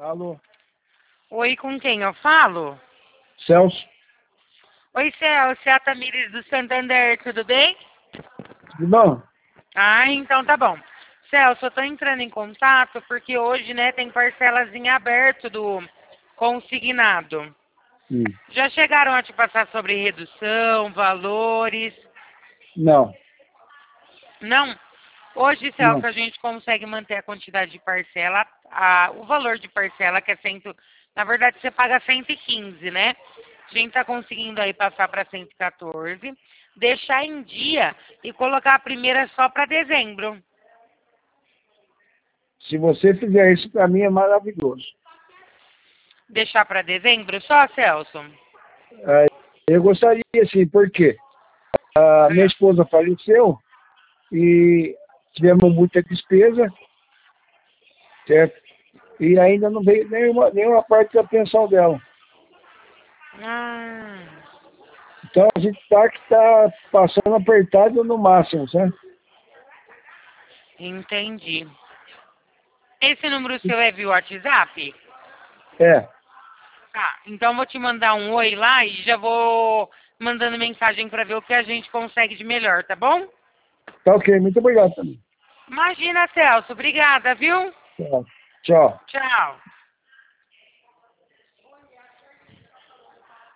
Alô, Oi, com quem eu falo? Celso, Oi, Celso, é a Tamires do Santander, tudo bem? tudo bom? Ah, então tá bom. Celso, eu tô entrando em contato porque hoje, né, tem parcelas em aberto do consignado. Hum. Já chegaram a te passar sobre redução, valores? Não, Não? Hoje, não. Celso, a gente consegue manter a quantidade de parcela, o valor de parcela, que é na verdade, você paga 115, né? A gente está conseguindo aí passar para 114, deixar em dia e colocar a primeira só para dezembro. Se você fizer isso, para mim é maravilhoso. Deixar para dezembro só, Celso? Ah, eu gostaria, sim, porque a minha esposa faleceu e tivemos muita despesa, certo? E ainda não veio nenhuma parte da pensão dela. Ah, Então a gente tá passando apertado no máximo, sabe? entendi. Esse número seu é via WhatsApp? É, Tá, então vou te mandar um oi lá e já vou mandando mensagem para ver o que a gente consegue de melhor, tá bom? tá ok. Muito obrigado também. Imagina, Celso. Obrigada, viu? Tchau. Tchau. Tchau.